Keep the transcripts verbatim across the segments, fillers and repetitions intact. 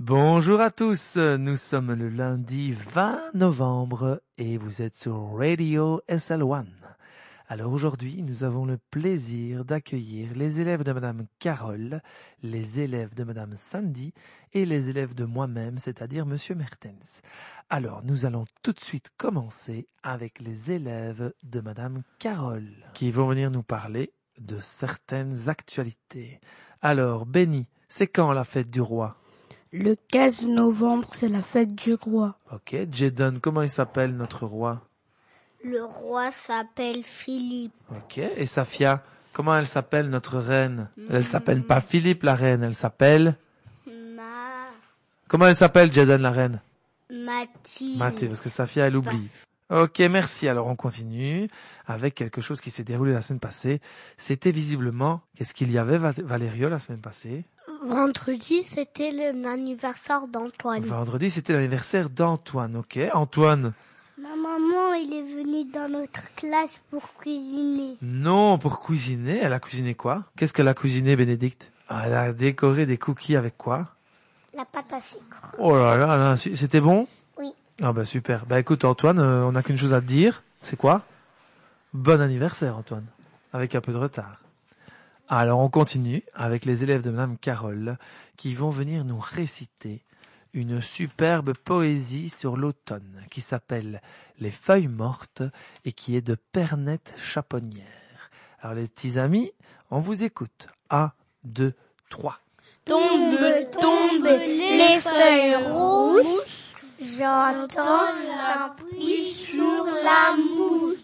Bonjour à tous, nous sommes le lundi vingt novembre et vous êtes sur Radio S L un. Alors aujourd'hui, nous avons le plaisir d'accueillir les élèves de Madame Carole, les élèves de Madame Sandy et les élèves de moi-même, c'est-à-dire Monsieur Mertens. Alors nous allons tout de suite commencer avec les élèves de Madame Carole qui vont venir nous parler de certaines actualités. Alors Benny, c'est quand la fête du roi ? Le quinze novembre, c'est la fête du roi. Ok, Jadon, comment il s'appelle notre roi ? Le roi s'appelle Philippe. Ok, et Safia, comment elle s'appelle notre reine ? Elle s'appelle pas Philippe la reine, elle s'appelle... Ma... Comment elle s'appelle Jadon la reine ? Mathilde. Mathilde, parce que Safia elle oublie. Ok, merci. Alors on continue avec quelque chose qui s'est déroulé la semaine passée. C'était visiblement... Qu'est-ce qu'il y avait Valério la semaine passée ? Vendredi, c'était l'anniversaire d'Antoine. Vendredi, c'était l'anniversaire d'Antoine, ok. Antoine. Ma maman, il est venu dans notre classe pour cuisiner. Non, pour cuisiner. Elle a cuisiné quoi ? Qu'est-ce qu'elle a cuisiné, Bénédicte ? Elle a décoré des cookies avec quoi ? La pâte à sucre. Oh là là, là c'était bon ? Oui. Ah bah super. Bah écoute Antoine, euh, on n'a qu'une chose à te dire. C'est quoi ? Bon anniversaire Antoine. Avec un peu de retard. Alors on continue avec les élèves de Madame Carole qui vont venir nous réciter une superbe poésie sur l'automne qui s'appelle Les feuilles mortes et qui est de Pernette Chaponnière. Alors les petits amis, on vous écoute. Un, deux, trois. Tombe, tombe les feuilles rousses, j'entends la pluie sur la mousse.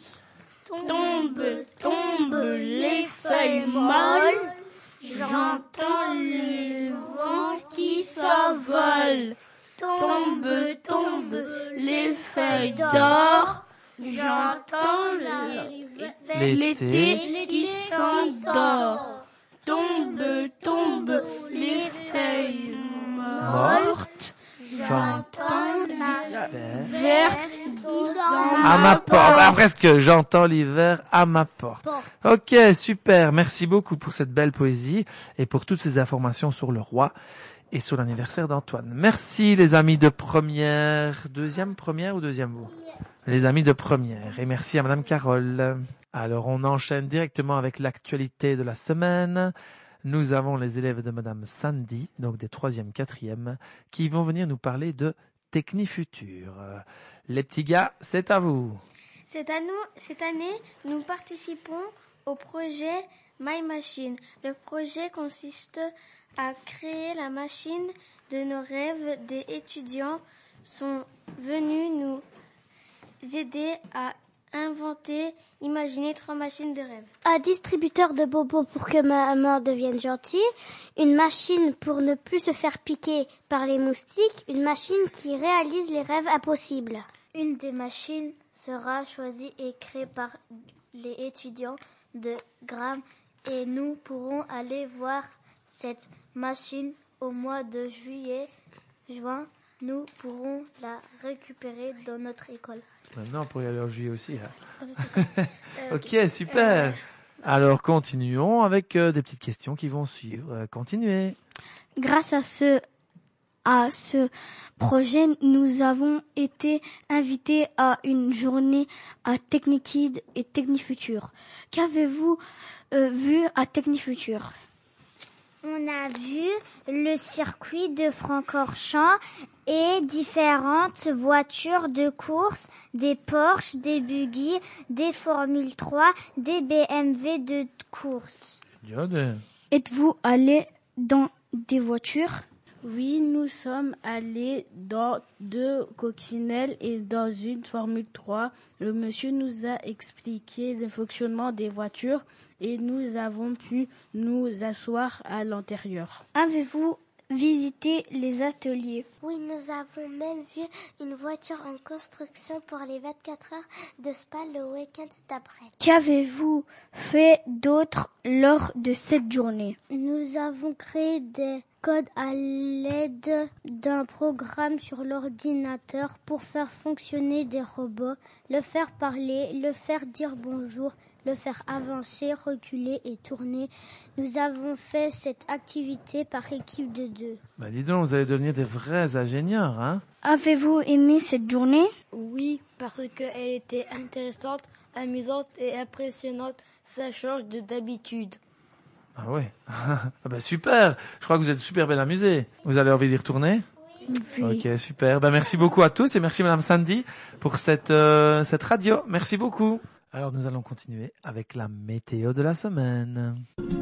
Tombe, tombe les feuilles molles, j'entends le vent qui s'envole. Tombe, tombe les feuilles d'or, j'entends l'été qui s'endort. Tombe, tombe les feuilles mortes, j'entends l'hiver à ma porte. Ah, presque, j'entends l'hiver à ma porte. Ok, super. Merci beaucoup pour cette belle poésie et pour toutes ces informations sur le roi et sur l'anniversaire d'Antoine. Merci les amis de première, deuxième première ou deuxième vous ? Les amis de première. Et merci à Madame Carole. Alors on enchaîne directement avec l'actualité de la semaine. Nous avons les élèves de Madame Sandy, donc des troisième, quatrième, qui vont venir nous parler de Technifutur. Les petits gars, c'est à vous. Cette année, cette année, nous participons au projet My Machine. Le projet consiste à créer la machine de nos rêves. Des étudiants sont venus nous aider à inventer, imaginer trois machines de rêve. Un distributeur de bonbons pour que maman devienne gentille, une machine pour ne plus se faire piquer par les moustiques, une machine qui réalise les rêves impossibles. Une des machines sera choisie et créée par les étudiants de Gram et nous pourrons aller voir cette machine au mois de juillet, juin. Nous pourrons la récupérer dans notre école. Maintenant, on pourrait y aller en juillet aussi. Hein. euh, ok, super. Alors, continuons avec euh, des petites questions qui vont suivre. Euh, continuez. Grâce à ce, à ce projet, nous avons été invités à une journée à Technikid et Technifutur. Qu'avez-vous euh, vu à Technifutur ? On a vu le circuit de Francorchamps et différentes voitures de course, des Porsche, des Buggy, des Formule trois, des B M W de course. Êtes-vous allé dans des voitures ? Oui, nous sommes allés dans deux coccinelles et dans une Formule trois. Le monsieur nous a expliqué le fonctionnement des voitures et nous avons pu nous asseoir à l'intérieur. Avez-vous visité les ateliers ? Oui, nous avons même vu une voiture en construction pour les vingt-quatre heures de Spa le week-end d'après. Qu'avez-vous fait d'autre lors de cette journée ? Nous avons créé des code à l'aide d'un programme sur l'ordinateur pour faire fonctionner des robots, le faire parler, le faire dire bonjour, le faire avancer, reculer et tourner. Nous avons fait cette activité par équipe de deux. Bah dis donc, vous allez devenir des vrais ingénieurs, hein? Avez-vous aimé cette journée? Oui, parce qu'elle était intéressante, amusante et impressionnante. Ça change de d'habitude. Ah ouais. Ah bah super. Je crois que vous êtes super bien amusés. Vous avez envie d'y retourner? Oui. Ok, super. Ben, merci beaucoup à tous et merci Madame Sandy pour cette, euh, cette radio. Merci beaucoup. Alors nous allons continuer avec la météo de la semaine.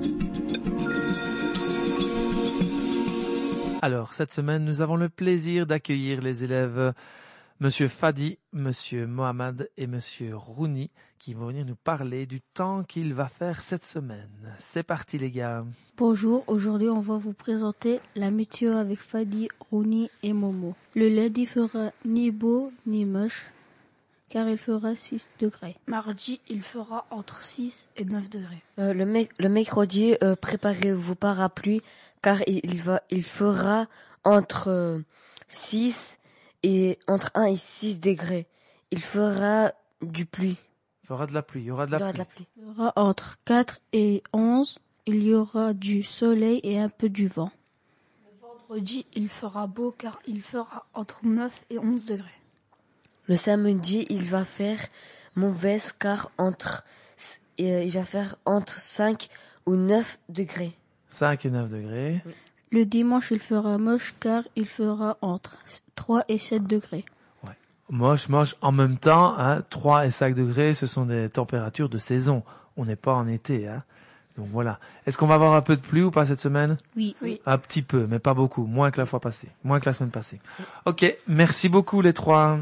Alors cette semaine, nous avons le plaisir d'accueillir les élèves Monsieur Fadi, Monsieur Mohamed et Monsieur Rouni qui vont venir nous parler du temps qu'il va faire cette semaine. C'est parti les gars. Bonjour, aujourd'hui on va vous présenter la météo avec Fadi, Rouni et Momo. Le lundi fera ni beau ni moche car il fera six degrés. Mardi, il fera entre six et neuf degrés. Euh, le, me- le mercredi, euh, préparez vos parapluies car il, il, va, il fera entre euh, six et entre un et six degrés. Il fera du pluie. Il fera de la pluie, il y aura de la Il y aura pluie. de la pluie. Il y aura entre quatre et onze, il y aura du soleil et un peu du vent. Vendredi, il fera beau car il fera entre neuf et onze degrés. Le samedi, il va faire mauvaise car entre, euh, il va faire entre cinq ou neuf degrés. cinq et neuf degrés. Le dimanche, il fera moche car il fera entre trois et sept degrés. Moche, moche. En même temps, hein, trois et cinq degrés, ce sont des températures de saison. On n'est pas en été, hein. Donc voilà. Est-ce qu'on va avoir un peu de pluie ou pas cette semaine? Oui. Oui. Un petit peu, mais pas beaucoup. Moins que la fois passée. Moins que la semaine passée. Ok. Merci beaucoup les trois.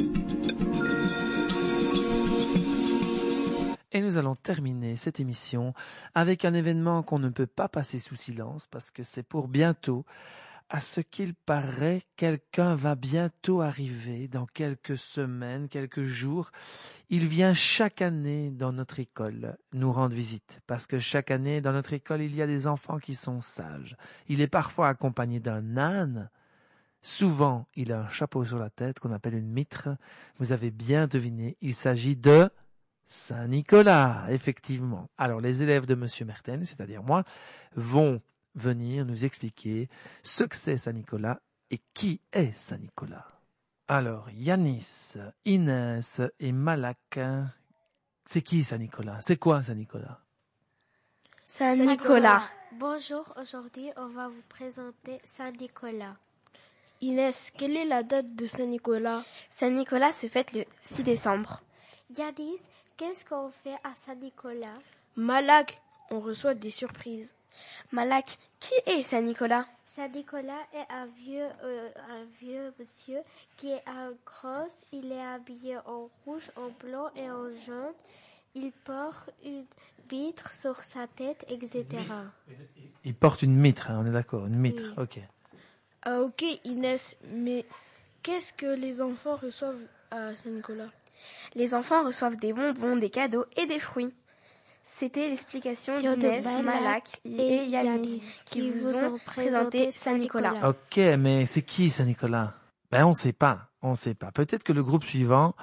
Et nous allons terminer cette émission avec un événement qu'on ne peut pas passer sous silence parce que c'est pour bientôt. À ce qu'il paraît, quelqu'un va bientôt arriver dans quelques semaines, quelques jours. Il vient chaque année dans notre école nous rendre visite parce que chaque année dans notre école, il y a des enfants qui sont sages. Il est parfois accompagné d'un âne. Souvent, il a un chapeau sur la tête qu'on appelle une mitre. Vous avez bien deviné, il s'agit de Saint-Nicolas, effectivement. Alors, les élèves de Monsieur Mertens, c'est-à-dire moi, vont venir nous expliquer ce que c'est Saint-Nicolas et qui est Saint-Nicolas. Alors, Yanis, Inès et Malak, c'est qui Saint-Nicolas? C'est quoi Saint-Nicolas? Saint-Nicolas. Bonjour, aujourd'hui on va vous présenter Saint-Nicolas. Inès, quelle est la date de Saint-Nicolas? Saint-Nicolas se fête le six décembre. Yanis, qu'est-ce qu'on fait à Saint-Nicolas? Malak, on reçoit des surprises. Malak, qui est Saint-Nicolas? Saint-Nicolas est un vieux, euh, un vieux monsieur qui est un crosse. Il est habillé en rouge, en blanc et en jaune. Il porte une mitre sur sa tête, et cetera. Il porte une mitre, hein, on est d'accord, une mitre, Oui. ok. Ah ok Inès, mais qu'est-ce que les enfants reçoivent à Saint-Nicolas? Les enfants reçoivent des bonbons, des cadeaux et des fruits. C'était l'explication Sur de d'Inès, Malak Malak et Yanis qui vous ont présenté Saint-Nicolas. Ok, mais c'est qui Saint-Nicolas? Ben on sait pas, on sait pas. Peut-être que le groupe suivant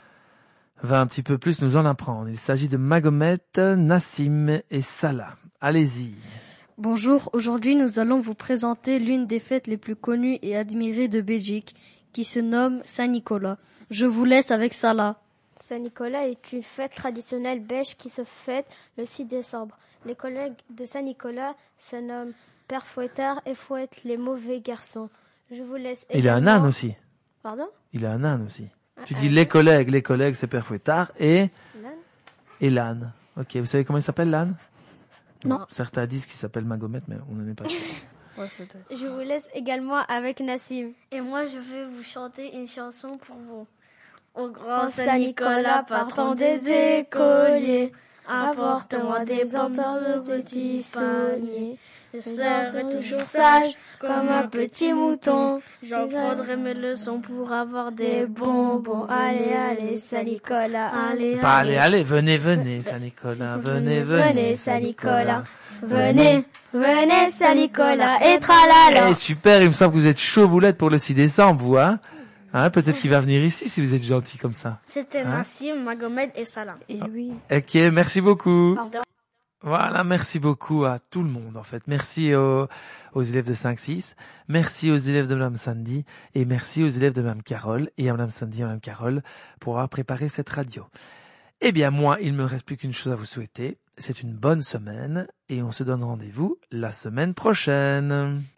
va un petit peu plus nous en apprendre. Il s'agit de Magomet, Nassim et Salah. Allez-y. Bonjour, aujourd'hui nous allons vous présenter l'une des fêtes les plus connues et admirées de Belgique, qui se nomme Saint-Nicolas. Je vous laisse avec Salah. Saint-Nicolas est une fête traditionnelle belge qui se fête le six décembre. Les collègues de Saint-Nicolas se nomment Père Fouettard et fouettent les mauvais garçons. Je vous laisse Il a un également- âne aussi. Pardon? Il a un âne aussi. Tu Un dis âne. les collègues, les collègues c'est Père Fouettard et, L'âne? et l'âne. Ok, vous savez comment il s'appelle l'âne? Non. Certains disent qu'il s'appelle Magomet, mais on n'en est pas sûr. Je vous laisse également avec Nassim. Et moi, je vais vous chanter une chanson pour vous. Au En grand Saint-Nicolas partant des écoliers, Apporte-moi des bâtons de petits sauniers. Je serai toujours sage comme un petit mouton. J'en prendrai mes leçons pour avoir Des des bonbons, allez, allez, Saint-Nicolas. Allez, Bah, allez, allez, venez, venez, Saint-Nicolas, venez, venez. Venez, Saint-Nicolas. Venez, venez, Saint-Nicolas. Et tralala. Eh, super, il me semble que vous êtes chaud boulette pour le six décembre, vous, hein? Hein, peut-être qu'il va venir ici si vous êtes gentil comme ça. C'était Hein? Nassim, Magomed et Salah. Et oui. Ok, merci beaucoup. Au revoir. Voilà, merci beaucoup à tout le monde, en fait. Merci aux, aux élèves de cinq six, merci aux élèves de Madame Sandy, et merci aux élèves de Madame Carole, et à Madame Sandy et à Madame Carole, pour avoir préparé cette radio. Eh bien, moi, il me reste plus qu'une chose à vous souhaiter. C'est une bonne semaine, et on se donne rendez-vous la semaine prochaine.